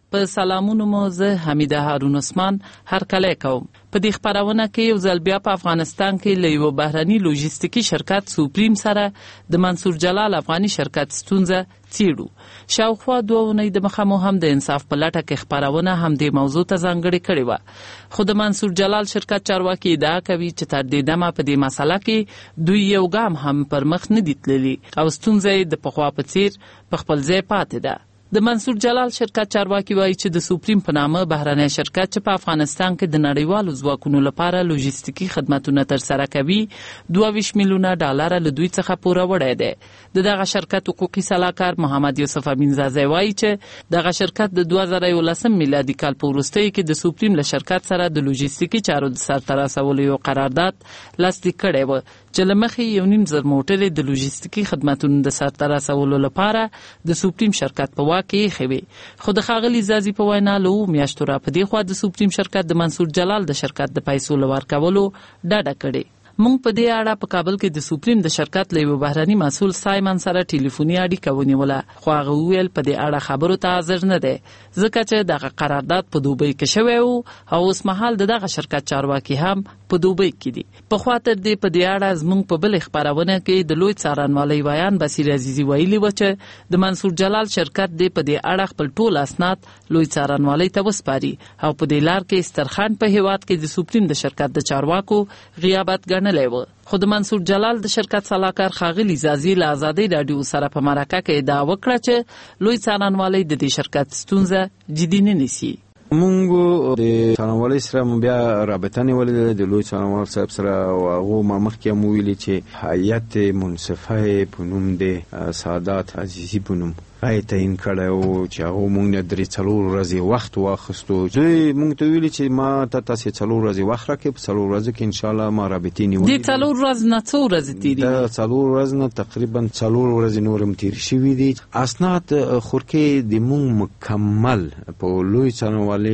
په سلامونو مو زه حمیده هارون عثمان هرکلی کوم. په دې خبرونه کې یو ځل بیا په افغانستان کې له یو بهرني لوجستیکي شرکت سوپریم سره د منصور جلال افغاني شرکت ستونزه څیړو. شاوخوا 2 اونۍ د مخه مو هم د انصاف په لټه کې خبرونه هم د موضوع ته ځانګړې کړې وه، خو د منصور جلال شرکت چارواکي ادعا کوي چې تر دې دمه په دې مسله کې دوی یو ګام هم پر مخ نه دي تللي او ستونزه د پخوا په څیر په خپل ځای پاتې ده. د منصور جلال شرکت چارواکي وایي چې د سوپریم په نامه بهرنی شرکت چې په افغانستان کې د نړیوالو ځواکونو لپاره لوجستیکي خدماتونه ترسره کوي 22 میلیونه ډالر له دوی څخه پوره وړی دی. دغه شرکت حقوقي سلاکار محمد یوسف امینزاده وایي چې دغه شرکت د 2011 میلادي کال په وروستیو کې د سوپریم له شرکت سره د لوجستیکي چارو د سرته رسولو یو قرارداد لاسلیک کړی و چې له مخې 1.5 موټرې د لوجستیکي خدماتونو د سرته رسولو لپاره د سوپریم شرکت په کې خوي. خو د ښاغلي زازي په وینا له میاشتو را په دې خوا د سوپریم شرکت د منصور جلال د شرکت د پیسو ورکولو ډاډه کړي. مونږ په دې اړه په کابل کې د سوپریم د شرکت له یو بهرني مسؤل سایمن سره ټلیفوني اړیکه ونیوله، خو هغه وویل په دې اړه خبرو ته حاضر نه دی ځکه چې دغه قرارداد په دوبۍ کې شوی او اوس مهال دغه شرکت چارواکي هم په دوبۍ کې دي. په خاطر دې په دې اړه زموږ په بل خبرونه کې د لوی څارنوالۍ ویان بصیر عزیزي ویلي و چې د منصور جلال شرکت دې په دې اړه خپل ټول اسناد لوی څارنوالۍ ته وسپاري او په دې لار کې استرخان په هیواد کې د سوپریم د شرکت د چارواکو غیابت ګڼل. خو د منصور جلال د شرکت سلاکار ښاغلي زازي له ازادي رادیو سره په مرکه کې ادعا وکړه چې لوی څارنوالۍ د دې شرکت ستونزه جدي نه نیسي. مونږ د څارنوالۍ سره بیا رابطه نیولې د لوی څارنوال صاحب سره او هغه ما مخکې هم ویلي چې هیئت منصفه په نوم د سعادت عزیزي په نوم راي تعین کړی و چې هغه مونږ نه 3 ورځې وخت واخیستو. دوی مونږ ته ویلي چې ما تاسې 4 ورځې وخت راکړئ، په 4 ورځو کې انشاءالله ما رابطې نیولې. د 4 ورځې نه څو ورځې تېرې د 4 ورځې نه تقریبا 4 ورځې نور هم تېرې شوي دي. اسناد خورکې د مونږ مکمل په لوی څارنوالۍ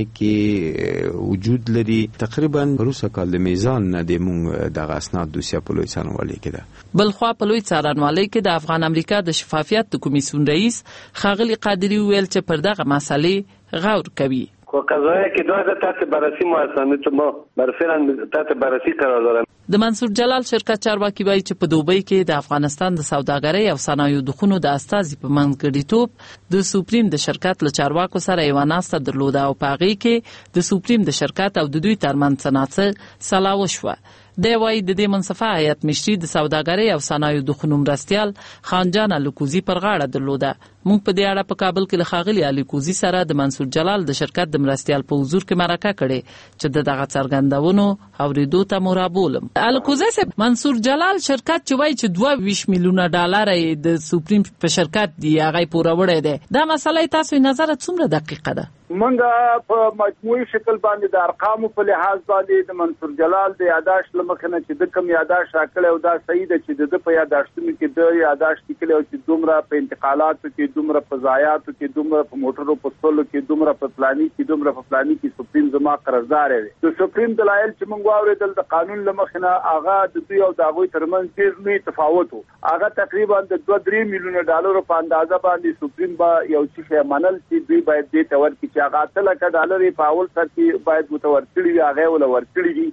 کې وجود لري. تقریبا وروسته کال د میزان نه د مونږ دغه اسناد دوسیه په لوی څارنوالۍ کې ده. بلخوا په لوی څارنوالۍ کې د افغان امریکا د شفافیت د کمیسیون رئیس ښاغلي قادري ویل چې پر دغه مسلې غور کوي. قضایه که دو تحت بررسی ما هستم ما برفعلا تحت بررسی قرار دارم. د منصور جلال شرکت چارواکي وایي چې په دوبۍ کې د افغانستان د سوداګرۍ او صنایعو د خونو د استازي په منځګړیتوب د سوپریم د شرکت له چارواکو سره یوه ناسته درلوده او په هغې کې د سوپریم د شرکت او د دوی ترمنځ څه سلا وشوه. دی وایي د دې منصفه هیئت مشري د سوداګرۍ او صنایعو د خونو مرستیال خانجان الکوزي پر غاړه درلوده. موږ په دې اړه په کابل کې له ښاغلي الکوزي سره د منصور جلال د شرکت د مرستیال په حضور کې مرکه کړې چې دغه څرګندونو اورېدو ته مو رابولم. الکوزي صاحب، منصور جلال شرکت چې وایي چې 22 میلیونه ډالر د سوپریم په شرکت دی هغه پوره وړی دی، دا مسله تاسو نظر څومره دقیقه ده؟ منګه په مجموعي شکل باندې د ارقامو په لحاظ باندې د منصور جلال د یاداشت لمخنه چې د کم یاداشت راکړی او دا صحیح ده چې د په یاداشتونو کې د یاداشت لیکلی او چې دومره په انتقالاتو کې، دومره په ضایعاتو کې، دومره په موټرو په څولو کې، دومره په فلاني کې، دومره په فلاني کې سوپریم زما قرضدار دی. د سوپریم دلایل چې موږ واورېدل د قانون لمخنه هغه د دوی او د هغوی ترمنځ ډېر لوی تفاوت و. هغه تقریبا د 2-3 میلیونه ډالرو په اندازه باندې سوپریم به یو څه منل چې دوی باید دې ته ورکړي چې هغه 8 لکه ډالر په اول سر کې باید متورکړي وي، هغه ولا ورکړي دي.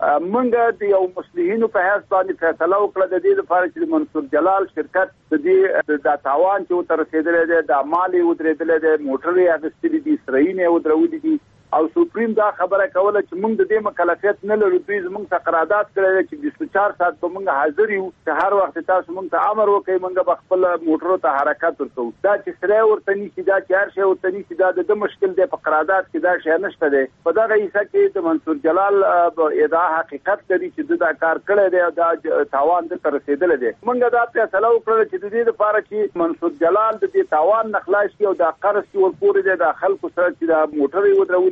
منګه د یو مصلحینو په حیث باندې فیصله وکړه د دې لپاره چې منصور جلال شرکت د دې د تاوان چې تر رسیدلې ده، د مالی ودرېدلې ده، موټرې اخیستلې دي، سرینې ودرولې دي او سوپریم دا خبره کوله چې موږ د دې مکلفیت نه لرو. دوی زموږ څخه قرارداد کړی چې 24 ساعت به موږ حاضر یو، چې هر وخت تاسو موږ ته امر وکړئ موږ به خپل موټرو ته حرکت ورکوو. دا چې سره ورته نیسي، دا چې هر شی ورته نیسي، دا د مشکل دی. په قرارداد کې دا شی نشته دی. په دغه حصه کې د منصور جلال ادعا حقیقت لري چې دا کار کړی دی او دا تاوان د تر رسیدلې دی. موږ دا فیصله وکړه چې د دې لپاره چې منصور جلال د دې تاوان نه خلاص شي او دا قرض چې ورپورې دی د خلکو سره چې دا موټرې ودرولې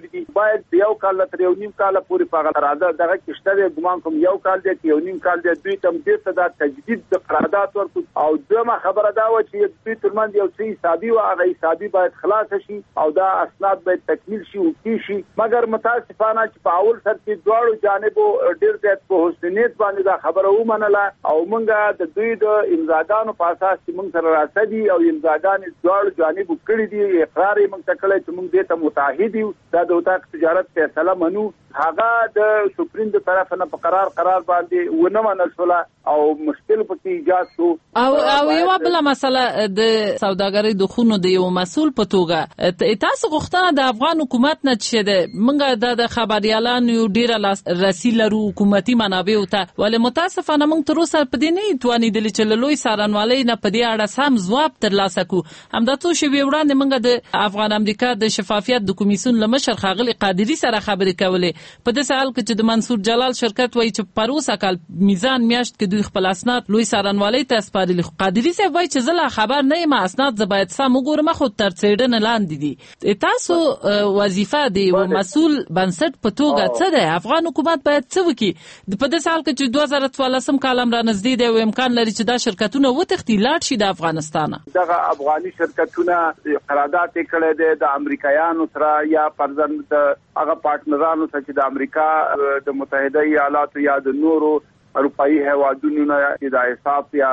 شوې دي باید یو کال تر یو نیم کال پورې په قرارداد دغه کې شته ګمان کوم یو کال دی یو نیم کال دی دوی تم دې څه د تجدید د قرارداد ورکو او دومره خبره دا و چې دوی ترمن یو څه حسابي او هغه حسابي باید خلاص شي او دا اسناد باید تکمیل شي او کی شي مګر متاسفانه چې په اول سر کې دواړو جانبو ډېر زیات په حسنیت باندې دا خبره ومنله او موږ د دوی د امضاګانو په اساس چې موږ سره راځي او امضاګان دواړو جانبو کړی دي اقرار یې موږ تکړه چې موږ دې ته متحد یو دا د اتاق تجارت فیصله منو هغه د سپریم د طرف نه په قرار باندې ونه منل شو او مشکل پکې ایجاد شو او یو بل مسله د سوداګرۍ د خونو د یو مسول په توګه تاسو غوښتنه د افغان حکومت نه چې د منګه د خبريالانو یو ډیره رسیلرو حکومتي منابع ته ولې متاسفانه موږ تر اوسه په دې نه توانیدل چې لوی سارنوالۍ نه په دې اړه سم ځواب ترلاسه کو همدا څو شی وړاندې منګه د افغان امریکا د شفافیت د کمیسیون لمشر خاغلی قادری سره خبرې کولې په دې سوال کې چې د منصور جلال شرکت وایي چې پروسه کال میزان میاشت کې دوی خپل اسناد لوی سارنوالۍ ته سپارلي قادری صاحب وایي چې زه خبر نه یم اسناد ز باید سم وګورم خو تر څېړنې لاندې دي تاسو وظیفه دی او مسؤل بنسټ په توګه څه دی افغان حکومت باید څه وکړي په دې سال کې چې 2014 کال را نږدې دی او امکان لري چې دا شرکتونه وتښتي لاړ شي د افغانستان دغه افغاني شرکتونه قرارداد کړي دي د امریکایانو سره یا پرځن د هغه پارټنرانو سره چې د امریکا د متحده ایالاتو یا د نورو اروپאי هوادونو نه د حساب یا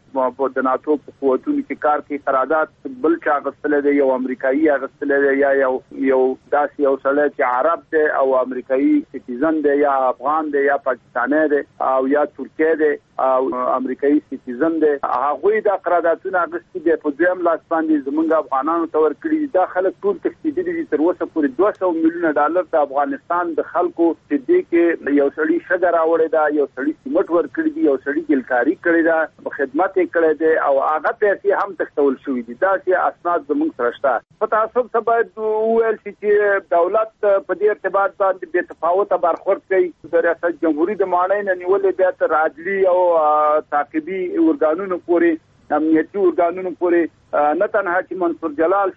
د ناتو په قوتونو کې کار کوي قرارداد بل چا غوښتل دی یو امریکایي غوښتل دی یا یو داسې یو سړی چې عرب دی او امریکایي سټیزن دی یا افغان دی یا پاکستانی دی او یا ترکی دی او امریکایي سټیزن دی هغه د قراردادونه غوښتي دی په دویم لاس باندې زمونږ افغانانو ته ورکړي دا خلک ټول تښتیدلي دي تر اوسه پورې $200 میلیونه د افغانستان د خلکو چې دې کې یو سړی شګه راوړی دا یو سړی سیمټ ورکړي دي یو سړی ګلکاري کړی دا په خدمت یې کړی دی او هغه پیسې هم تښتول شوې دي دا چې اسناد زموږ سره شته په تاسو ته باید وویل شي چې دولت په دې ارتباط باندې بې تفاوته برخورد کوي د ریاست جمهوریت د ماڼۍ نه نیولې بیا تر عدلي او تعقیبي ارګانونو پورې امنیتي ارګانونو پورې نه تنها چې منصور جلال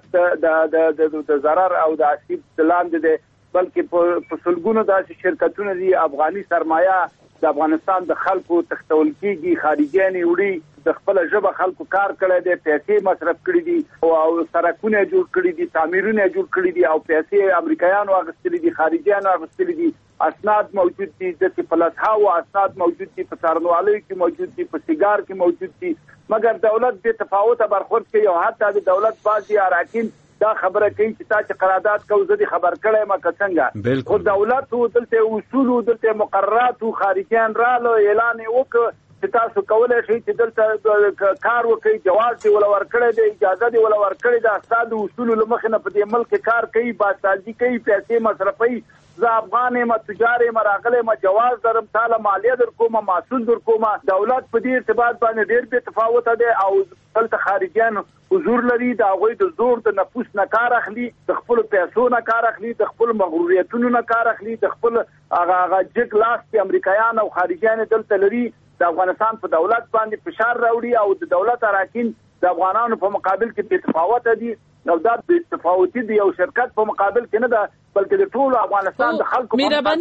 شرکت د ضرر او د آسیب لاندې دی بلکې په سلګونو داسې شرکتونه دي افغاني سرمایه د افغانستان د خلکو تختول کیږي خارجيان وړي د خپل ژبه خلکو کار کړی دی پیسې مصرف کړی دي او سرکونه جوړ کړی دي تعمیرونه جوړ کړی دي او پیسې امریکایانو اغستلې دي خارجيان اغستلې دي اسناد موجود دي د پلس هاو اسناد موجود دي په څارنوالۍ کې موجود دي په سیګار کې موجود دي مګر دولت د تفاوت برخورد کوي او حتی د دولت بعضي اراکین دا خبره کوي چې تا چې قرارداد کوي خبر کړی ما څنګه خو دولت دلته اصول دلته مقررات او خارجيان رالو اعلان وکړ چې تاسو کولای شئ چې دلته کار وکړئ جواز دی ولا ورکړی دی اجازه دی ولا ورکړی دا استاد اصول لمخنه په دې ملک کار کوي باسازي کوي پیسې مصرفي زه افغان یم تجار یم راغلی ما جواز درم تعالی مالیه در کومه محصول در کومه دولت په دې ارتباط باندې ډېر به تفاوت دی او دلته خارجيان حضور لري دا غوي د زور د نفوس نه کار اخلي د خپل پیسو نه کار اخلي د خپل مغروریتونو نه کار اخلي د خپل هغه جګ لاس چې امریکایان او خارجيان دلته لري د افغانستان په دولت باندې فشار راوړي او د دولت اراکین د افغانانو په مقابل کې بې تفاوت دي او دا بې تفاوتي دی یو شرکت په مقابل کې نه ده بلکې د ټول افغانستان د خلکو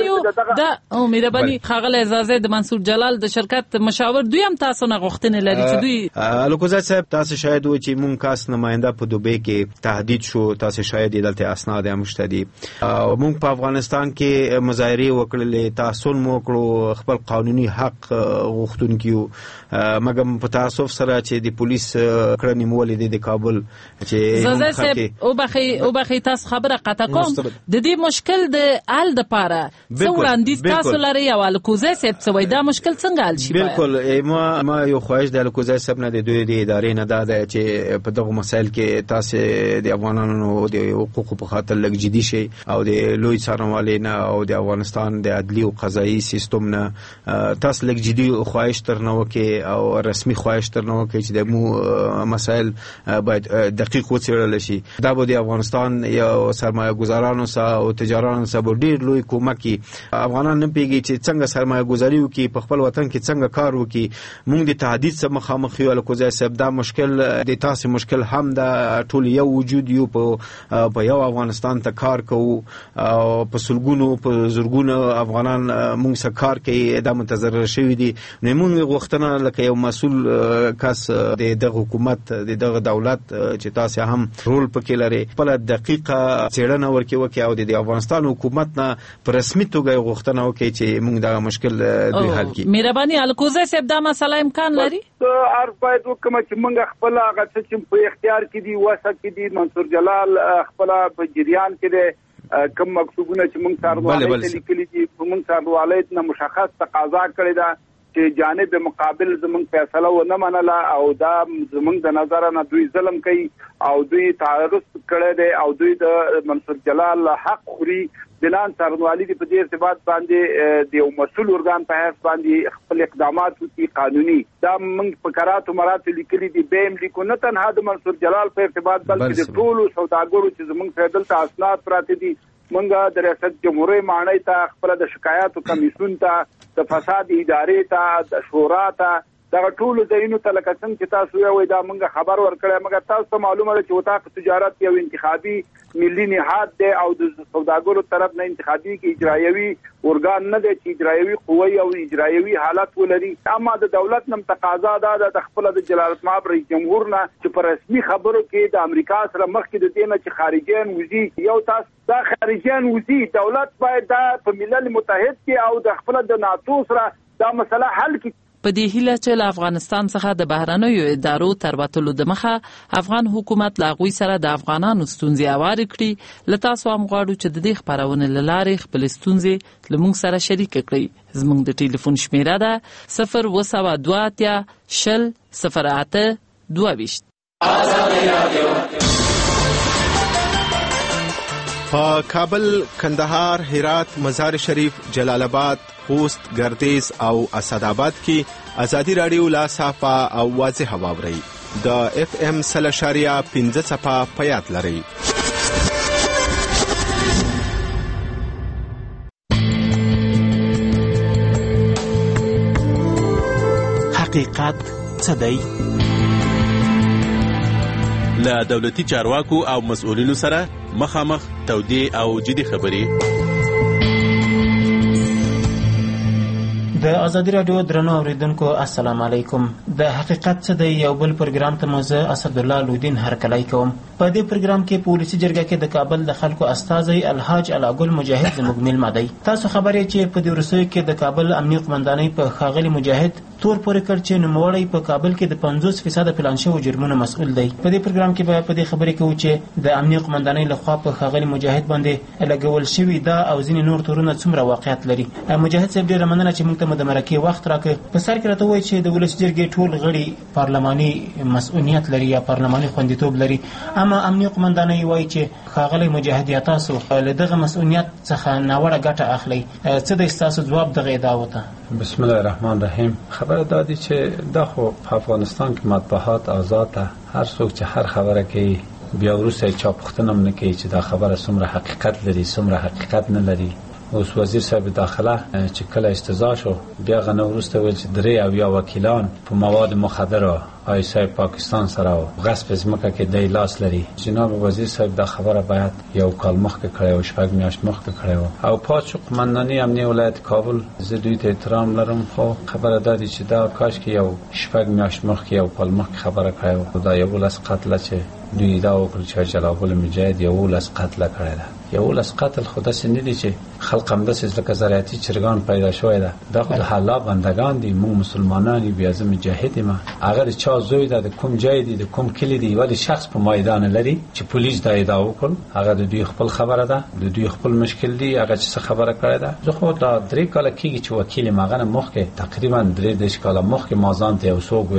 مهرباني خاغله اجازه د منصور جلال د شرکت مشاور دوی هم تاسو نه غوښتنه لري چې دوی الکوزا صاحب تاسو شاید و چې مونږ کاس نماینده په دوبۍ کې تهدید شو تاسو شاید دلته اسناد هم مشتدي او مونږ په افغانستان کې مظاهره وکړلې تاسو مو کړو خپل قانوني حق غوښتونکو مګم په تاسو سره چې د پولیس کړنې مولې د کابل چې او بخي تاسو خبره قطع کوم د دې مشکل د حل لپاره څو وړاندیز تاسو لري او الکوزا صاحب څه وای دا مشکل څنګه حل شي بالکل ما یو خواهش د الکوزا صاحب نه د دوی د ادارې نه ده چې په دغه مسایل کې تاسو د افغانانو د حقوقو په خاطر لږ جدي شي او د لوی څارنوالۍ نه او د افغانستان د عدلي او قضایي سیستم نه تاسو لږ جدي خواهش ترنه وکي او رسمي خواهش ترنه وکي چې د مو مسایل باید دقیق وڅېړل شي دا به د افغانستان یو سرمایه گذارانو سره او تجارانو سره ډیر لوی کومک افغانان نه پیږي چې څنګه سرمایه گذاري وکړي په خپل وطن کې څنګه کار وکړي موږ د تهدید سره مخامخ یو لکه ځای دا مشکل د تاسو مشکل هم دا ټول یو وجود یو په یو افغانستان ته کار کوو او په سلګونو په زرګونو افغانان موږ سره کار کوي دا متضرر شوی دي نو موږ غوښتنه لکه یو مسؤل کس د حکومت د دولت چې تاسو هم رول پکې لري په دقیقه څېړنه وکړي او د افغانستان حکومت نه په رسمي توګه غوښتنه وکړي چې موږ دا مشکل دوی حل کړي. مهرباني الکوزه صاحب دا مسله امکان لري عرض باید وکم چې موږ خپل هغه چې په اختیار کې دي وسه کې دي منصور جلال خپل په جریان کې دي کوم مکتوبونه چې موږ سره لیکلي دي موږ سره والد نه مشخص تقاضا کړی دا چې جانب مقابل زمونږ فیصله و نه منله او دا زمونږ د نظر نه دوی ظلم کوي او دوی تعرض کړی دی او دوی د منصور جلال حق خوري بلان څارنوالي په دې ارتباط باندې د یو مسؤل ارګان په حیث باندې خپل اقدامات وکړي قانوني دا موږ په قراراتو مراتب لیکلي دي به هم لیکو نه تنها د منصور جلال په ارتباط بلکې د ټولو سوداګرو چې زمونږ سره دلته اسناد پراته دي منګه د ریاست جمهوریت معنی ته خپل د شکایاتو کمیسیون ته د فساد ادارې ته د شورا ته دا ټول ځایونو ته لکه څنګه چې تاسو یې دا موږ خبر ورکړی مګر تاسو معلومه ده چې وطاق تجارت یو انتخابي ملي نهاد دی او د سوداګرو طرف نه انتخابي کې اجرایوي ارګان نه دی چې اجرایوي قوی او اجرایوي حالت ولري اما د دولت نم تقاضا ده د خپل د جلالت مآب رئیس جمهور نه چې پر رسمي خبرو کې د امریکا سره مخکې د دینه چې خارجيان وزي یو تاسو دا خارجيان وزي دولت باید دا په ملل متحد کې او د خپل د ناتو سره دا مسله حل کړي. په دې هیله چې له افغانستان څخه د بهرنیو ادارو تر وتلو د مخه افغان حکومت له هغوی سره د افغانانو ستونزې هوارې کړي له تاسو هم غواړو چې د دې خپرونې له لارې خپل ستونزې له موږ سره شریک کړئ. زموږ د ټلیفون شمیره ده 020200822. په کابل، کندهار، هرات، مزار شریف، جلال آباد، خوست، گردیز او اسداباد کې ازادي رادیو لا صافه او واضح واوري د اف ام 0.15 صفه په یاد لري. حقیقت څه دی؟ له دولتي چارواکو او مسؤلینو سره مخامخ تودې او جدي خبرې. د ازادي رادیو درنو اوریدونکو السلام علیکم. د حقیقت څه دی یو بل پروګرام ته موزه اسدالله لودین هرکلی کوم. په دې پروګرام کې پولیسي جرګه کې د کابل د خلکو استازي الحاج علاګل مجاهد زموږ میلمه دی. تاسو خبرې چې په دې ورسوي کې د کابل امنیه قومندانۍ په خاغلی مجاهد تور پورې کړ چې نوموړی په کابل کې د 50% پلان شوی جرمونو مسؤل دی. په دې پروګرام کې به په دې خبرې کوو چې د امنیه قومندانۍ لخوا په خاغلی مجاهد باندې لګول شوی دا او ځینې نور تورونه څومره واقعیت لري. مجاهد صاحب ډېره مننه چې موږ ته د مرکې وخت راکړ. په سر کې راته وایي چې د ولس جرګې ټول غړي پارلماني مسؤلیت لري یا پارلماني خوندیتوب لري، اما امنیه قومندانۍ وایي چې خاغلی مجاهد یا تاسو له دغه مسؤلیت څخه ناوړه ګټه اخلي. څه دی ستاسو ځواب دغه ادعاو ته؟ بسم الله الرحمن الرحیم. خبره دا دی چې دا خو په افغانستان کې مطبوعات آزاد ده، هر څوک چې هر خبره کوي بیا وروسته چا پوښتنه هم نه کوي چې دا خبره څومره حقیقت لري څومره حقیقت نه لري. اوس وزیر صاحب داخله چې کله استضاء شو بیا غنه وروسته ویل چې 3 او یا وکیلان په مواد مخدره آیسای پاکستان سره او غصب ځمکه کې د لاس لري. جناب وزیر صاحب دا خبره باید یو کال مخکې کړی او شپږ میاشت مخکې کړی او پاتشو قومندانۍ امنیه ولایت کابل زه دوی ته احترام لرم، خو خبره دا دی چې دا کاش کې یو شپږ میاشت مخکې یو کال مخکې خبره کړی و. دا یو لاس قتل چې دوی دا وکړ چې جلال مجاهد یو لاس قتل کړی ده. یو لاس قتل خدا سي نه دي چې خلق هم د لکه زراعتي چرګان پیدا شوی ده. دا خو د حلا بندگان دي، موږ مسلمانان بیا زم مجاهد ما هغه چا زوی ده د کوم جای دي د کوم کلی دی ولی شخص په میدان لري چې پولیس دا ادعا وکړ هغه د دوی خپل خبره ده، د دوی خپل مشکل دی. هغه چې خبره کړی ده زه خو دا 3 کال کېږي چې وکیل ماغه مخکې تقریبا 3 کال مخکې مازان ته اوسو ویل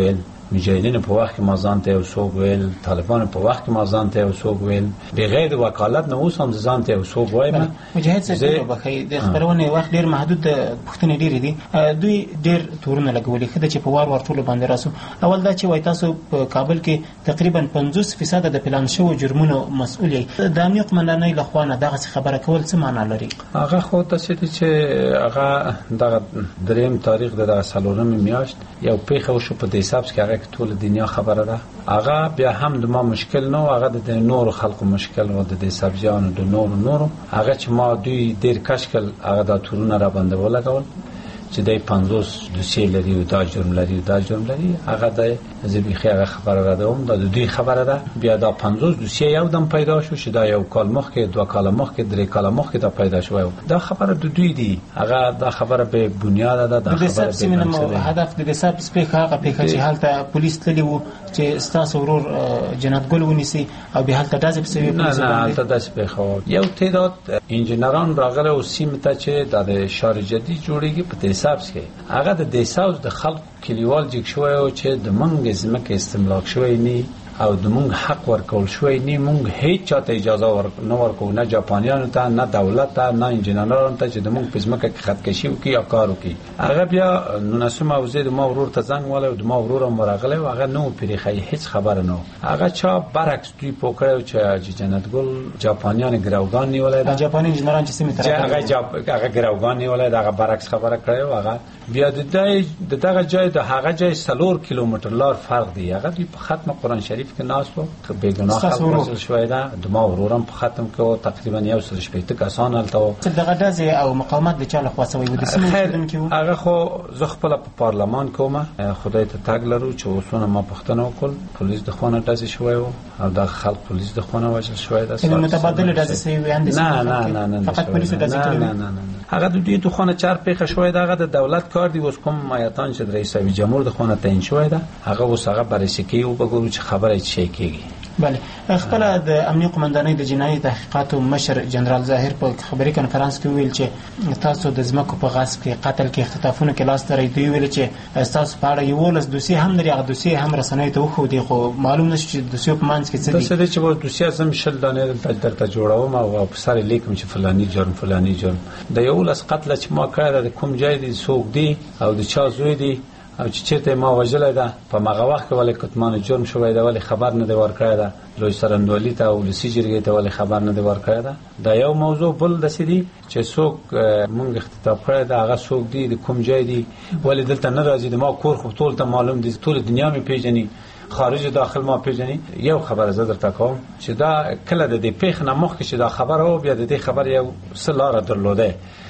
مجاهدین په وخت کې ما ځان ته یو څوک ویل، طالبان په وخت کې ما ځان ته یو څوک ویل، بغیر د وکالت نه اوس هم ځان ته یو څوک وایم. مجاهد صاحب بخیر د خبرونه وخت ډیر محدود پښتنې ډیر دي، دوی ډیر تورونه لګولي خدای چې په وار ور ټول باندې راسو. اول دا چې وای تاسو په کابل کې تقریبا 50% د پلان شو جرمونو مسؤل یې، د امنیه قومندانۍ له خوا نه دغه خبره کول څه معنا لري؟ هغه خو تاسو ته چې هغه دغه دریم تاریخ د سالورم میاشت یو پیښه وشو په دې حساب کې هغه ټول دنیا خبره ده. هغه بیا هم د ما مشکل نه، هغه د نور خلکو مشکل و، د سبزیانو د نور هغه چې ما دوی ډیر کشکل هغه د تورونه را باندې ولګول چې د 50 دوسیې لري او دا جرم لري دا جرم لري. هغه د زبیخي هغه خبره را ده، د دوی خبره ده. بیا دا 50 دوسیې یو دم پیدا شو چې دا یو کال مخکې 2 کال مخکې 3 کال مخکې دا پیدا شو. دا خبره د دوی دی، هغه دا خبره به بنیاد ده. دا خبره به هدف د حساب سپیک هغه پیښه چې حالت پولیس تللی وو چې ستاسو ورور جنات ګل ونیسي او به حالت داسې پسوي پولیس نه حالت داسې پیښه یو تعداد انجنیران راغله او سیمه ته چې د شهر جدید جوړیږي په حساب کې هغه د دیساوس د خلق کلیوال جګ شوی او چې د منګ زمکه استملاک شوی نه او د مونږ حق ورکول شوی نه. مونږ هیڅ چاته اجازه نه ورکو، نه جاپانیانو ته، نه دولت ته، نه انجنیرانو ته چې د مونږ په ځمکه کې خدکشي وکړي یا کار وکړي. هغه بیا 19 موزه د ما ورور ته زنګ وله او د ما ورور هم ورغله او هغه نو پریخي هیڅ خبره نه. هغه چا برعکس دوی پوکړو چې جنت ګل جاپانیان ګراوګان نیولای، د جاپاني انجنیران چې سیمه ته هغه ګراوګان نیولای، هغه برعکس خبره کړو. هغه بیا د دغه جای د هغه جای 3 کیلومتر لار فرق دی. هغه دوی په ختم قرآن شریف کې ناسو که بیگناه خلق وصل شوی ده. د ما ورورم په ختم کې تقریبا 180 کسان هلته دغه دازې او مقاومت د چا له خوا سوی و د سیمې کې. هغه خو زه خپل په پارلمان کومه خدای ته تاګ لرو چې اوسونه ما پښتنه وکړ، پولیس د خونه داسې شوی و او د خلک پولیس د خونه وژل شوی ده. نو متبادل داسې سوی ویاندې نه فقط پولیس داسې کړی نه هغه د دې خونه چار پیښه شوی ده. هغه د دولت کار دی. اوس کوم مایتان چې رئیس جمهور د خونه تعیین شوی ده هغه اوس هغه بررسي کوي او وګورو چې خبره چی کیږي. بله خپل د امنیه قومندانۍ د جنایي تحقیقاتو مشر جنرال ظاهر په خبري کانفرنس کې ویل چې تاسو د ځمکو په غصب کې، قتل کې، اختطافونو کې لاس لرئ. دوی ویل چې تاسو په اړه 11 دوسیې هم لري. هغه دوسیې هم رسنیو ته وښودې خو معلوم نشو چې دوسیو په منځ کې څه دي. تاسو چې په دوسیه زم شل دانې درته جوړوم او په سره لیکم چې فلاني جرم د 11 قتل چې ما کړی د کوم ځای دي، څوک دي او د چا زوی دي او چې چیرته ما وجلای ده په مغه وخت کې ولې کتمان جرم شوی ده ولې خبر نه دی ورکړی ده. لوی سرندولی ته او لسی جرګې ته ولې خبر نه دی ورکړی ده. دا یو موضوع. بل د سړي چې څوک مونږ اختطاف کړی ده هغه څوک دي، د کوم ځای دي، ولې دلته نه راځي. د ما کور خو ټول ته معلوم دي، ټول دنیا مې پیژني، خارج داخل ما پیژني. یو خبره زه درته کوم چې دا کله د دې پیښ نه مخکې چې دا خبره او بیا د دې خبر یو سلاره درلوده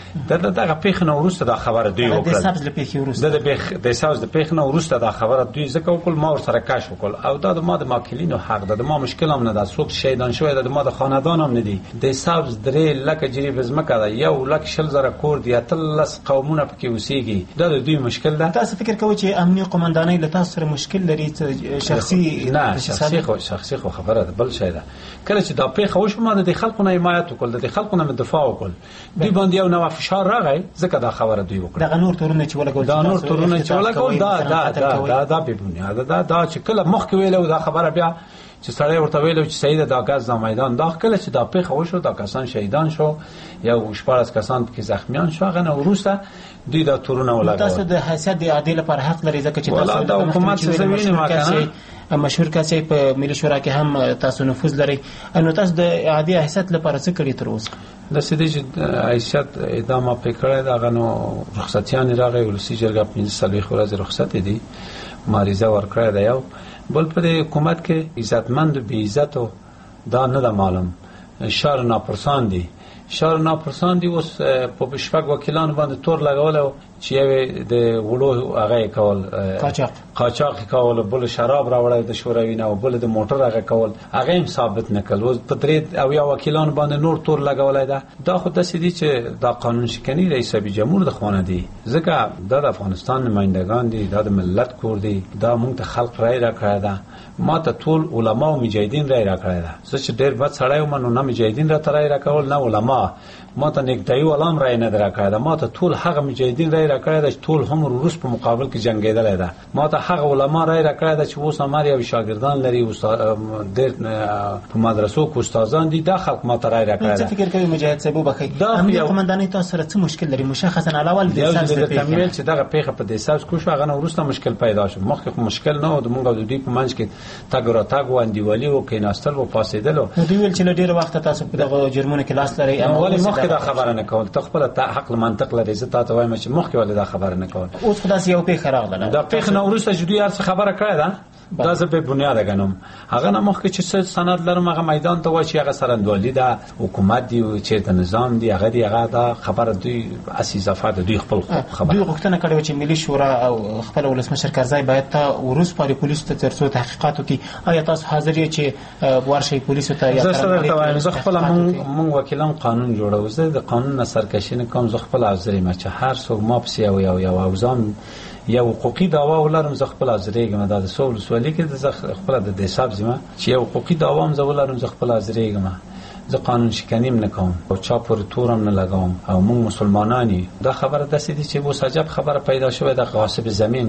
دغه پیښ نه وروسته دا خبره دوی وکړه. د سبز د پیښ نه وروسته دا خبره دوی ځکه وکړ، ما ور سره کاش وکړ او دا د ما د ماکلینو حق ده. د ما مشکل هم نه ده، څوک شهیدان شوی ده د ما د خاندان هم نه دي. د سبز 3 لکه جریب زمکه ده، 1,00,000 کور دي، 13 قومونه پکې اوسېږي. دا د دوی مشکل ده. تاسو فکر کوئ چې امنیه قومندانۍ له تاسو سره مشکل لري؟ شخصي نه شخصي خو خبره ده، بل شی ده. کله چې دا پیښه وشو ما د خلکو نه حمایت وکړ، د خلکو نه دفاع وکړ. دوی باندې یو نو فشار راغی ځکه دا خبره دوی وکړه. دا نور تورونه چې ولګول دا به بنیاد دا چې کله مخکې ویلو دا خبره بیا چې سړی ورته ویلو چې سید دا غاز د میدان داخله چې دا پیښه وشو، دا کسان شهیدان شو، یو 14 کسان کې زخمیان شو. هغه نو وروسته دوی دا تورونه ولګول. تاسو د حیثیت د عادل پر حق لري ځکه چې تاسو د حکومت زمینه ماکنه مشهور کسي په ملي شورا کې هم تاسو نفوذ لري. نو تاسو د عادي حیثیت لپاره څه کړی تر اوسه؟ د سړي چې حیثیت ادامه پکړه دا غنو رخصتیان راغی ولسی جرګه 15 ورځې رخصت دي، ماریزه ورکړه دا یو. بل په حکومت کې عزتمند او بی عزت دا نه معلوم. شار ناپرسان دي اوس په شپږ وکیلان باندې تور لګول چې د وړو هغه کول قاچاق کول، بل شراب راوړل د شوروي نه او بل د موټر هغه کول، هغه هم ثابت نکړل. اوس په 3 او یا وکیلان باندې نور تور لګولای دا خو د سړي چې دا قانون شکنی رئیس جمهور د خونه دی، ځکه دا د افغانستان نمائندگان دي، دا د ملت کور دی، دا موږ ته خلق رائے راکړی ده. ما ته ټول علما او مجاهدین رائے راکړی ده. زه چې ډېر بد سړی وم نو نه مجاهدین راته رائے راکول نه علما، ما ته نیکدایي ولام رائے نه راکړی ده. ما ته ټول هغه مجاهدین رائے رای راکړی ده چې ټول عمر وروس په مقابل کې جنګېدلی ده. ما ته هغه علما رای راکړی ده چې اوس همار یو شاګردان لري ډېر په مدرسو کې استادان دي، دا خلک ما ته رای راکړی ده. څه فکر کوي مجاهد صاحب وبخښئ امنیه قومندانۍ تاسو سره څه مشکل لري؟ مشخصا علاوه د تمویل چې دغه پیښه په دې سبز کو شو هغه نه وروسته مشکل پیدا شو. مخکې خو مشکل نه و، د مونږ او د دوی په منځ کې تګ راتګ و، انډیوالي و، کېناستل و، پاڅېدل و. دوی ویل چې له ډېره وخته تاسو په دغه جرمونو کې لاس لرئ. ولې مخکې دا خبره نه کول؟ ته خپله حق منطق لرې، زه تا ته وایم چې مخکې ولې دا خبره نه کول؟ اوس خو داسې یو پیښه راغله، دا پیښه نه وروسته چې دوی هر څه خبره کړې ده دا زه به بنیاده ګڼم. هغه نه مخکې چې څه سند لرم هغه میدان ته وایي چې هغه سرندوالي ده، حکومت دی، چېرته نظام دی، هغه دی، هغه دا خبره دوی اصلي اضافه ده، دوی خپل خبره. دوی غوښتنه کړې وه چې ملي شورا او خپل ولسمشر کرزی باید ته وروسپاري پولیسو ته تر څو تحقیقات وکړي. آیا تاسو حاضر یې چې ورشئ پولیسو ته؟ زه څه درته وایم، زه خپله مونږ وکیلان قانون جوړوو، زه د قانون نه سرکشي نه کوم. زه خپله حاضر یم چې هر څوک ما پسې یو اوزام یو حقوقي دعوا ولرم، زه خپل حاضرېږم. دا د څو ولسوالۍ کې زه خپله د دې حساب ځم چې یو حقوقي دعوا هم زه ولرم، زه خپل حاضرېږم. زه قانون شکنی هم نه کوم او چا پورې تور هم نه لګوم او موږ مسلمانان یو. دا خبره داسې دي چې اوس عجب خبره پیدا شوې ده. غاصب زمین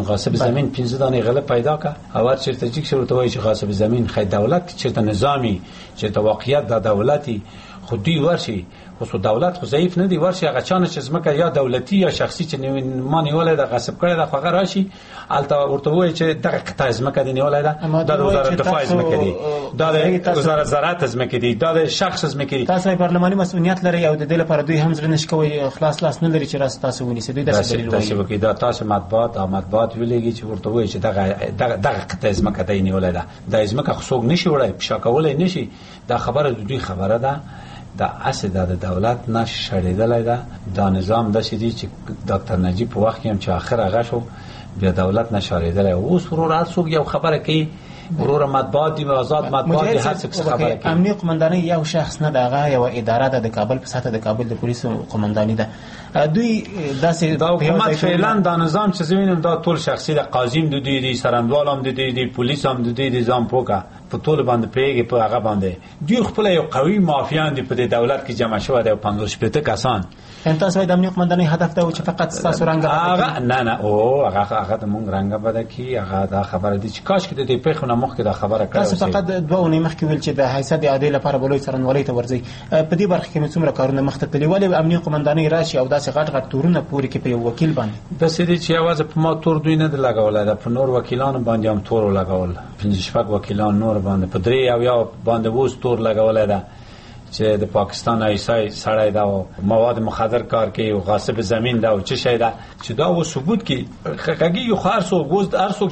15 دانې غله پیدا که او هر چېرته چې ورته وایي چې غاصب زمین خی دولت چېرته نظامي چېرته واقعیت د دولتي خو دوی ورشي خو دولت خو ضعیف نه دی، ورشي هغه چانه چې ځمکه یا دولتي یا شخصي چې ما نیولې ده غصب کړې ده خو هغه راشي هلته ورته ووایي چې دغه قطعه ځمکه دې نیولې ده، دا د وزارت دفاع ځمکه دي، دا د وزارت زراعت ځمکه دي، دا د شخص ځمکه دي. تاسو پارلماني مسؤلیت لرئ او د دې لپاره دوی هم زړه نشي کوي، خلاص لاس نه لري چې راس تاسو ونیسئ. دوی داسې دلیل وایي دا تاسو مطبوعات ویلېږي چې ورته وایي چې دغه قطعه ځمکه دې نیولې ده، دا ځمکه خو څوک نشي وړی، پشا کولی نشي. دا خبره د دوی خبره ده، دا اصل د دولت نش شړېدلی ده. دا نظام داسې دی چې ډاکټر نجیب په وخت کې هم چې آخر هغه شو بیا دولت نه شړېدلی. اوس ورور هر څوک یو خبره کوي، ورور مطبوعات دي، آزاد مطبوعات دي، هر څه خبره کوي. امنیه قومندانۍ یو شخص نه ده، هغه یوه اداره ده د کابل په سطحه، د کابل د پولیسو قومنداني ده. دوی داسې دا حکومت فعلا دا نظام چې زه وینم دا ټول شخصي ده. قاضي هم د دوی دي، سرندوال هم د دوی دي، پولیس هم د دوی دي، ځان پوکه په ټول باندې پیږي په هغه باندې. دوی خپل یو قوي مافیان دي په دې دولت کې جمع شوی دی، 50 کسان. تاسو د امنیه قومندانۍ هدف دا و چې فقط تاسو رنګ هغه نه او هغه د مونږ رنګ بده کی. هغه دا خبره دي چې کاش کې د دې پیښو نه مخکې دا خبره کړو. تاسو فقط 2 اونۍ مخکې ویل چې د حیثیت عادي لپاره بلوي څرنګوالۍ ته ورځي. په دې برخه کې څومره کارونه مخته تللي؟ ولې امنیه قومندانۍ راشي او داسې غټ تورونه پورې کې په یو وکیل باندې؟ بس دې چې یوازې په ما تور دوی نه لګولای، دا په نور وکیلانو باندې هم تور لګول، 5 وکیلان نور باندې په 3 او یا باندې ووس تور لګولای ده چې د پاکستان ایسای سړی دا مواد مخدر کار کوي او غاصب زمین دا او څه شي دا چې دا و ثبوت کی خګي یو خارسو وز ارسو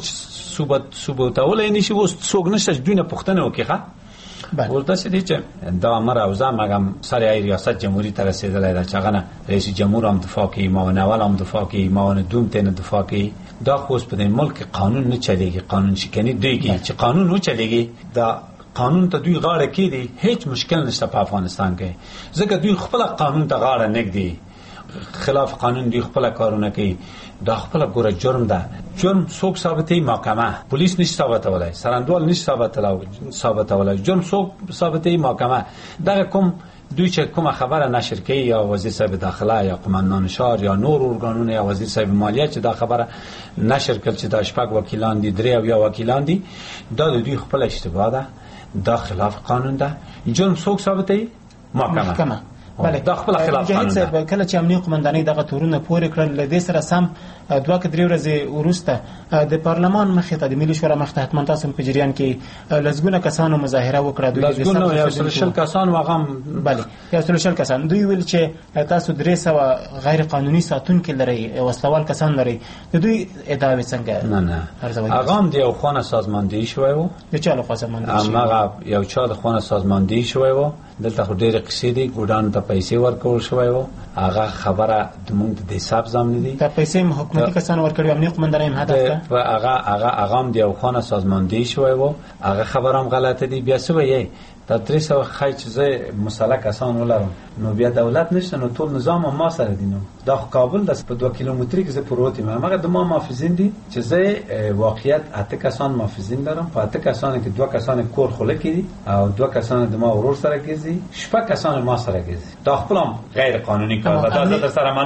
ثبوت اولای نشي وس څوک نشه دونه پښتنه وکړه. ورته چې دي چې دا امر اوزه مګم سره ای ریاست جمهوریت ته رسیدلای دا چې غنه رئیس جمهور هم دفاع کوي، معاون اول هم دفاع کوي، معاون دوم ته نه دفاع کوي. دا خو په ملک قانون نه چلیږي، قانون شکنی دیږي چې قانون نه چلیږي. دا قانون ته دوی غاړه کېدي، هیڅ مشکل نشته په افغانستان کې، ځکه دوی خپل قانون ته غاړه نږدي، خلاف قانون دوی خپل کارونه کوي. دا خپل ګوره جرم ده. جرم څوک ثابتوي؟ محکمه. پولیس نشي ثابتولای، سرندوال نشي ثابتولای، جرم څوک ثابتوي؟ محکمه. دا کوم دوی چې کومه خبره نشر کوي یا وزیر صاحب داخله یا قومندان شهر یا نور ارګانونه یا وزیر صاحب مالیه چې دا خبره نشر کړي چې دا 6 وکیلان دي، 3 او یا وکیلان دي، دا د دوی خپل اشتباه ده، دا خلاف قانون ده. جرم څوک ثابتوي؟ محکمه. بله، دا خپل خلاف قانون ده. کله چې امنیه قومندانۍ دغه تورونه پورې کړل، له دې سره سم 2-3 ورځې وروسته د پارلمان مخې ته د ملي شورا مخې ته حتما تاسو په جریان کې لسګونه کسانو مظاهره وکړه. دوی لسګونه یا 100 کسان واغم بله 100 کسان. دوی ویل چې تاسو 300 غیر قانوني ساتونکي لرئ، وسلوال کسان لرئ. د دوی ادعاوې څنګه؟ نه هغه د یو خانه سازماندهي شوی و. د چا لخوا سازماندهي شوی؟ هغه یو چا د خانه سازماندهي شوی و. دلته خو ډېرې قصې دي، ګوډانو ته پیسې ورکول شوی و. هغه خبره د موږ د حساب ځام دي. دا پیسې حکومتي کسان ورکړي، امنیه قومندانۍ هم هدف ده. هغه هم د یو خانه سازماندهي شوی و. هغه خبره هم غلطه دي. بیا څه وایي دا 300 خای چې زه مسلک کسان ولرم نو بیا دولت نشته، نو ټول نظام هم ما سره دي. نو دا خو کابل د په 2 کیلومتري کې زه پروت یم. هغه د ما محافظین دي چې زه واقعیت 8 کسان محافظین لرم. په 8 کسان کې 2 کسان کور خله کې دي او 2 کسان د ما ورور سره کېږي، 6 کسان ما سره کېږي. دا خپل غیر قانوني کار ده. دا سره منم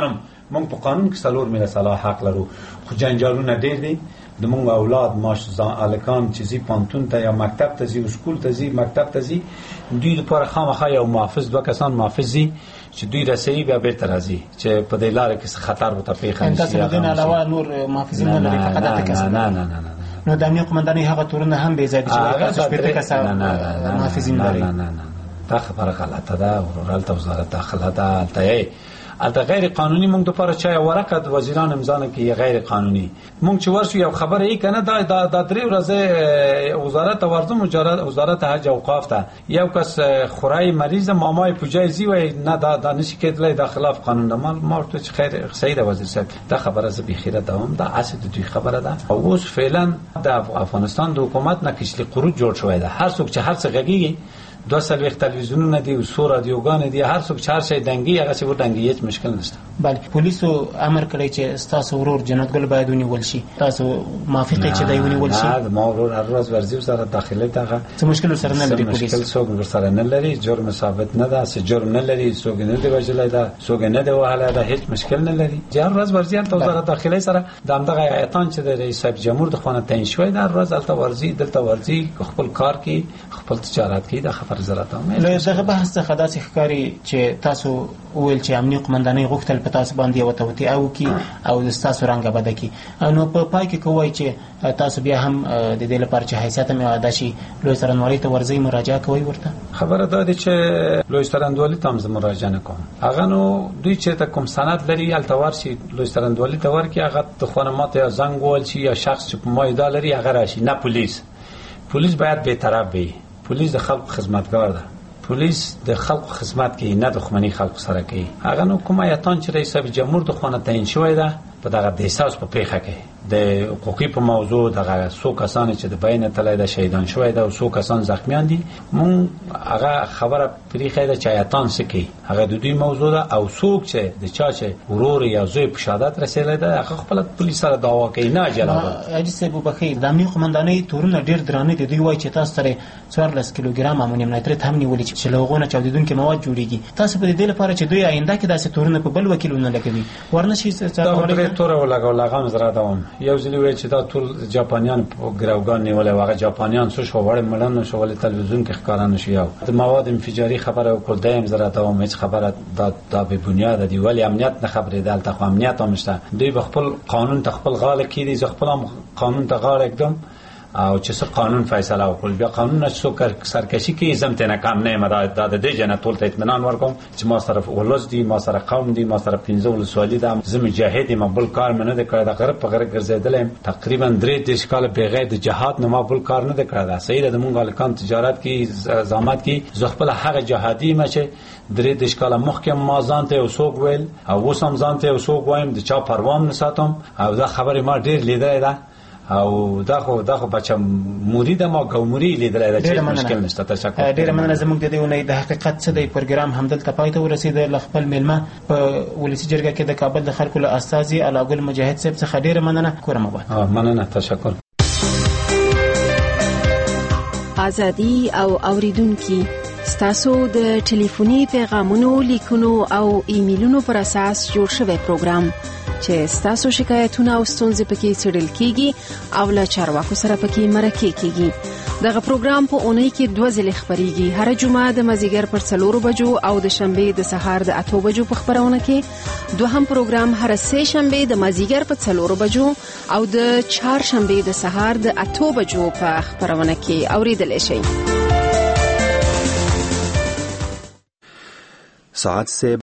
موږ په قانون کې 4 میله صلاح حق لرو، خو جنجالونه ډېر دي. د موږ اولاد ماشومان الکان چې زی پانتون ته یا مکتب ته زی، اسکول ته زی، مکتب ته زی، دوی لپاره خامخا یو محافظ، 2 کسان محافظ زی چې دوی رسېږي بیا بیرته راځي چې په دې لار کې خطر ورته پیښ نه شي. تاسو د دې علاوه نور محافظین نه لري؟ فقط د کسان. نه. نو د امنیت قومندانۍ هغه تورونه هم بې ځای دي چې تاسو شپږ کسان محافظین لري. نه دا خبره غلطه ده. ورالته وزارت داخله ده البته غیر قانوني موږ د لپاره چا ورقه د وزیران امضا نه کوي غیر قانوني. موږ چې ورشو یو خبره یې کنه دا 3 ورځې وزارت ورزم وزارت حج او اوقاف ته یو کس خورای مریض مامای پوجای وای نه دا نشي کېدلی، دا خلاف قانون ده. ما ورته چې خیر صحیح ده وزیر صاحب، دا خبره زه بخیره دوام دا اصل د دوی خبره ده. او اوس فعلا د افغانستان د حکومت نه کشلی قروج جوړ شوی ده. هر څوک چې هر څه غږیږي 2 تلویزیونونه دي او سور رادیوګان دي، هر څوک چې هر شي دنګي هغه څه ودنګي، هیڅ مشکل نشته. بله پولیسو امر کړی چې تاسو ورور جنت ګل باید ونیول شي، تاسو موافقه چې دی ونیول شي؟ نه ما ورور هر ورځ ورځي وزارت داخله ته څه مشکل سره نه لري. پولیس مشکل څوک سره نه لري، جرم ثابت نه ده، څه جرم نه لري، څوک نه دی وجلای ده، څوک نه دی وهاله ده، هیڅ مشکل نه لري. هر ورځ ورځي ته وزارت داخله سره د همدغه ایتان چې د رئیس جمهور د خانه تعیین شوی ده، هر ورځ الته ورځي دلته ورځي خپل کار کوي، خپل تجارت کوي. د خبر زراته دغه بحث څخه داسې ښکاري چې تاسو ویل چې امنیت قومندانۍ غوښتل په تاسو باندې یو توطئه وکړي او تاسو رنګه بده کړي، نو په پای کې کوی چې تاسو بیا هم د دې لپاره چې حیثیت مې ادا شي لوی څارنوالۍ ته ورځئ مراجعه کوئ؟ ورته خبره دا ده چې لوی څارنوالۍ ته هم زه مراجعه نه کوم. هغه نو دوی چې ته کوم سند لري هلته ورشي لوی څارنوالۍ ته ورکړي، هغه د خانه ماته یا زنګ وویل شي یا شخص چې په ما ادعا لري هغه راشي. نه پولیس باید بی‌طرف وي. پولیس د خلکو خدمتګار ده. پولیس د خلکو خدمت کوي، نه دښمنی خلکو سره کوي. هغه نو کومه ایتان چې رئیس جمهور د خانه تعیین شوی ده په دغه د احساس په پیښه کې د حقوقي په موضوع دغه 100 کسان چې د بین تلای د شهیدان شوی ده او 100 کسان زخمیان دي، مون هغه خبره پریخه ده چې ایتان سکی هغه د دوی موضوع ده او څوک چې د چا چې ورور یا زوی په شهادت رسیدلی ده هغه خپل پولیس سره دعوا کوي. نه جلال اجي صاحب بخیر د امنیت قومندانۍ تورونه ډیر درانه دي. دوی وایي چې تاسو سره 14 کیلوګرام امونیم نایتریت هم نیولې چې لوغونه چاودیدونکي مواد جوړیږي. تاسو په دې لپاره چې دوی آینده کې داسې تورونه په بل وکیلونه لګوي ورنشي څه تور ولا لغم زرا دوام یو ځلی وی چې دا ټول جاپانیان په ګراوګان نیولې واغه جاپانیان څه شو وړ ملن شو ول تلویزیون کې ښکارا نشي. یو د مواد انفجاری خبره او کول دایم زرا دوام هیڅ خبره دا به بنیاد دی ولی امنیت نه خبرې دالته خو امنیت هم شته. دوی به خپل قانون ته خپل غاړه کړي، ز خپل قانون ته غاړه اقدام او چې څه قانون فیصله وکړي بیا قانون نشو سرکشي کې زمته نه کم نه مدا د دې جن ټول ته اطمینان ورکوم چې ما سره ولز دي، ما سره قوم دي، ما سره 15 سوالی ده، زه مجاهد یم، بل کار منه د کړه د غرب په غرب ګرځیدلم تقریبا 3 کال بغیر د جهاد نه ما بل کار نه د کړه. سید د مونږ الکان تجارت کې زحمت کې زغپل هغه جهادي مچه 3 کال مخکې ما ځانته او سوق ویل او وسم ځانته او سوق وایم د چا پروام نه ساتم او دا خبره ما ډیر لیدای ده او دا خو بچا مرید ما ګومری لیدل چې مشکل نشته. تشکر ډیر مننه. زموږ د دې ونې د حقیقت څه دی پروګرام همدلته پای ته ورسید. خپل میلمه په ولسی جرګه کې د کابل د خلکو له استاذي علاګل مجاهد صاحب څخه ډیر مننه کوم. مننه تشکر. ازادي او اوریدونکو ستاسو د ټلیفوني پیغامونو لیکونو او ایمیلونو پر اساس جوړ شوی پروګرام چې ستاسو شکایتونه او ستونزې پکې څېړل کیږي او له چارواکو سره پکې مرکه کیږي. دغه پروګرام په اونۍ کې 2 ځله خبريږي، هر جمعه د مازیګر پر 4 بجو او د شنبه د سهار د 8 بجو په خبرونه کې. دوهم پروګرام هر سه شنبه د مازیګر په 4 بجو او د چهار شنبه د سهار د 8 بجو په خبرونه کې اوریدل شي. ساعت से